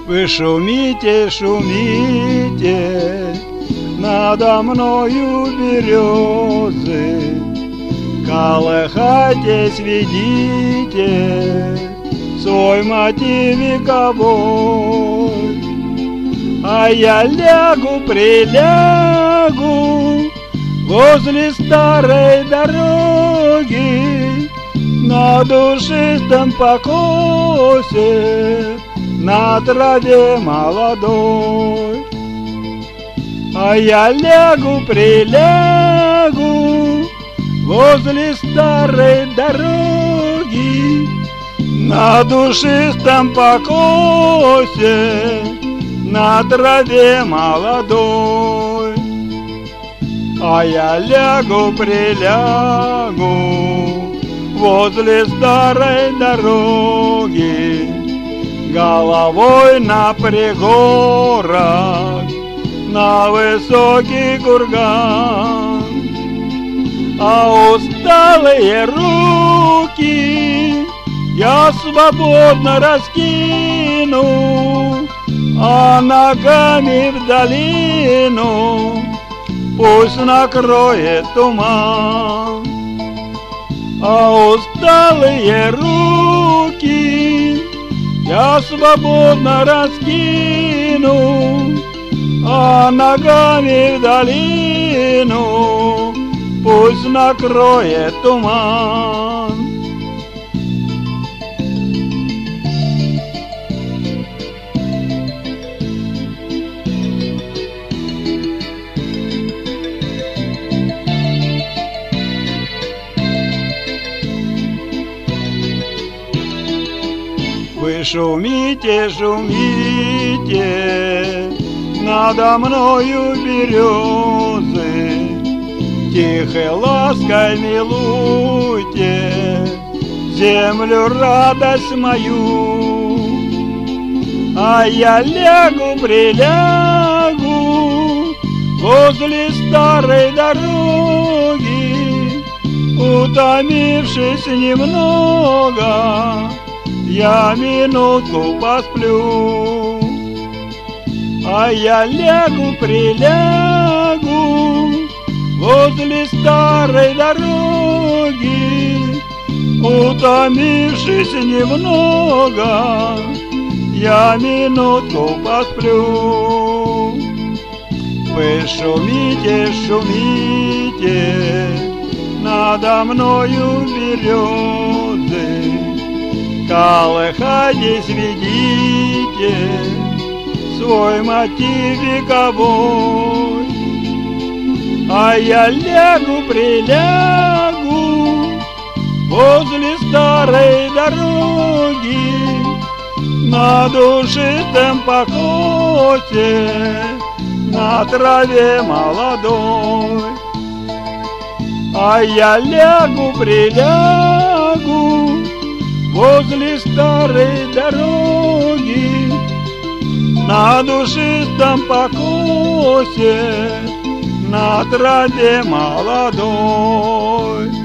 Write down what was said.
Вы шумите, шумите надо мною березы, колыхайтесь, ведите свой мотив вековой. А я лягу, прилягу возле старой дороги, на душистом покосе, на траве молодой. А я лягу, прилягу возле старой дороги, на душистом покосе, на траве молодой. А я лягу, прилягу возле старой дороги, головой на пригорок, на высокий курган. А усталые руки я свободно раскину, а ногами в долину пусть накроет туман. А усталые руки я свободно раскину, а ногами в долину пусть накроет туман. Вы шумите, шумите надо мною березы, тихой лаской милуйте землю, радость мою. А я лягу, прилягу возле старой дороги, утомившись немного, я минутку посплю. А я лягу, прилягу возле старой дороги, утомившись немного, я минутку посплю. Вы шумите, шумите надо мною березы, колыхайтесь, ведите свой мотив вековой. А я лягу, прилягу возле старой дороги, на душистом покосе, на траве молодой. А я лягу, прилягу возле старой дороги, на душистом покосе, на траве молодой.